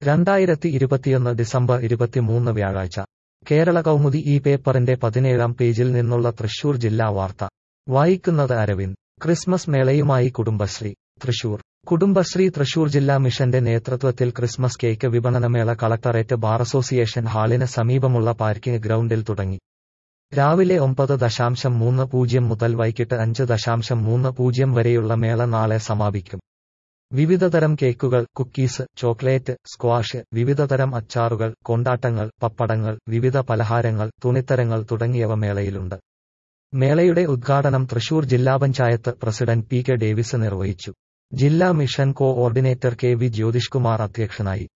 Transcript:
2021 December 23 വ്യാഴാഴ്ച കേരള കൗമുദി ഈ പേപ്പറിന്റെ 17-ാം പേജിൽ നിന്നുള്ള തൃശൂർ ജില്ലാ വാർത്ത വായിക്കുന്നത് അരവിന്ദ്. ക്രിസ്മസ് മേളയുമായി കുടുംബശ്രീ തൃശൂർ. കുടുംബശ്രീ തൃശൂർ ജില്ലാ മിഷന്റെ നേതൃത്വത്തിൽ ക്രിസ്മസ് കേക്ക് വിപണനമേള കളക്ടറേറ്റ് ബാർ അസോസിയേഷൻ ഹാളിന് സമീപമുള്ള പാർക്കിംഗ് ഗ്രൗണ്ടിൽ തുടങ്ങി. രാവിലെ 9:30 മുതൽ വൈകിട്ട് 5:30 വരെയുള്ള മേള നാളെ സമാപിക്കും. വിവിധതരം കേക്കുകൾ, കുക്കീസ്, ചോക്ലേറ്റ്, സ്ക്വാഷ്, വിവിധതരം അച്ചാറുകൾ, കൊണ്ടാട്ടങ്ങൾ, പപ്പടങ്ങൾ, വിവിധ പലഹാരങ്ങൾ, തുണിത്തരങ്ങൾ തുടങ്ങിയവ മേളയിലുണ്ട്. മേളയുടെ ഉദ്ഘാടനം തൃശൂർ ജില്ലാ panchayat president P. K. Davis നിർവഹിച്ചു. ജില്ലാ mission coordinator K. V. Jyothishkumar അധ്യക്ഷനായി.